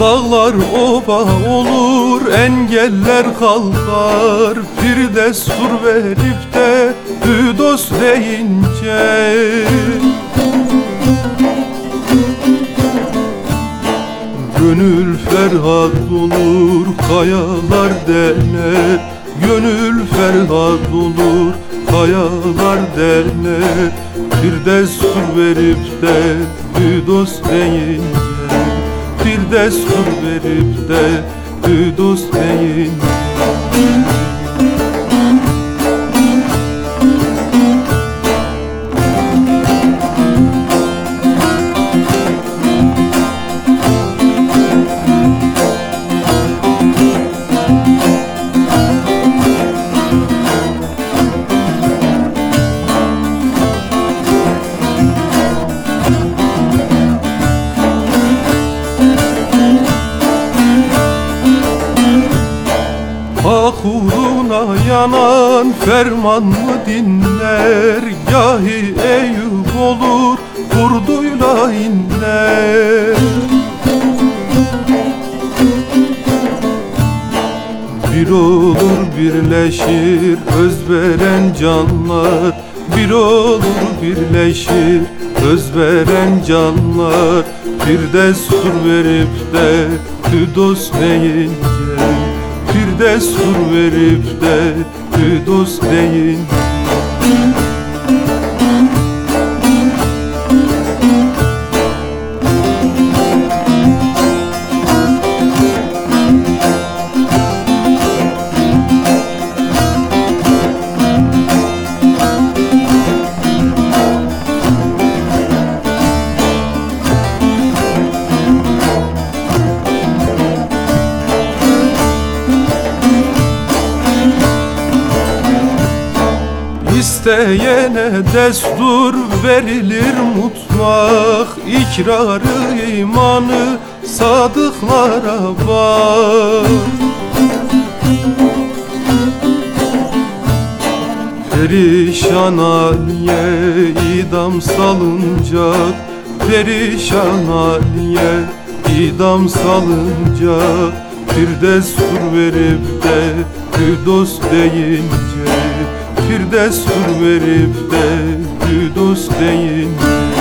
Dağlar ova olur, engeller kalkar. Bir destur verip de Hüdos deyince gönül ferhat olur, kayalar dener. Gönül ferhat olur, kayalar dener. Bir destur verip de Hüdos deyince, bir destur verip de Hüdos deyince. Hak uğruna yanan ferman mı dinler? Gahi Eyüp olur, vurduyla inler. Bir olur birleşir özveren canlar. Bir olur birleşir özveren canlar. Bir destur verip de Hüdos deyince, bir destur verip de Hüdos deyince. İsteyene destur verilir mutlak. İkrarı imanı sadıklara bak. Perişan Aliye idam salınacak. Perişan Aliye idam salınacak. Bir destur verip de Hüdos deyince, bir destur verip de Hüdos deyince.